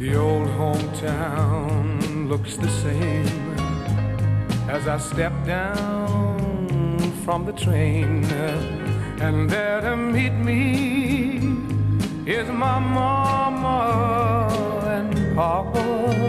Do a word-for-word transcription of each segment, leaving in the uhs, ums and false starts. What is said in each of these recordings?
The old hometown looks the same as I step down from the train, and there to meet me is my mama and papa.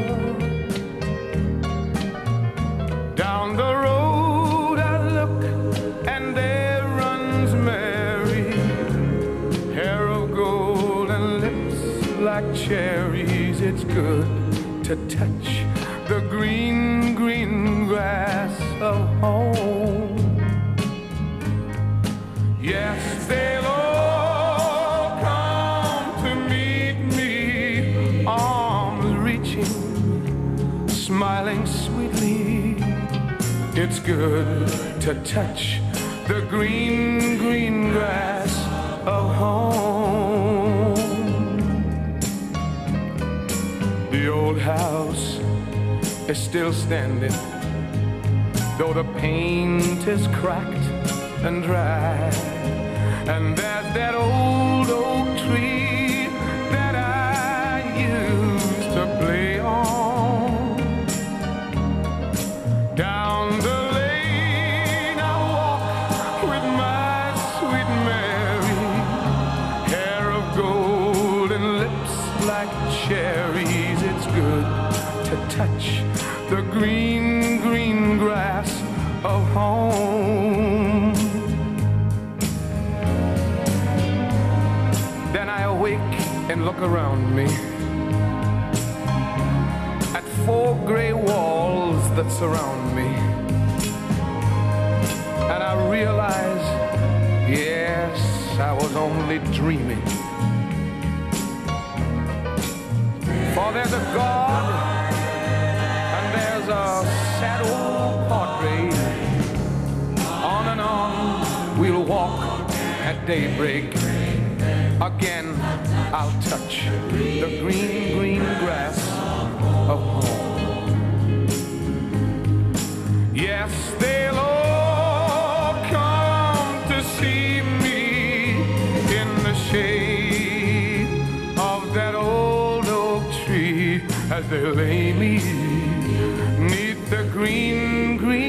Down the road I look, and there runs Mary, hair of gold and lips like cherries. It's good to touch the green, green grass of home. Yes, they'll all come to meet me, arms reaching, smiling sweetly. It's good to touch the green, green grass of home. The old house is still standing, though the paint is cracked and dry. And there's that old oak tree that I used to play on. Down the lane I walk with my sweet Mary, hair of gold and lips like cherries. It's good to touch the green, green grass of home. Then I awake and look around me at four gray walls that surround me, and I realize, yes, I was only dreaming. For there's a God, and there's a sad old portrait. On and on we'll walk at daybreak. Again I'll touch the green, green grass of home. Yes, they'll all come to see me in the shade of that old oak tree, as they lay me 'neath the green, green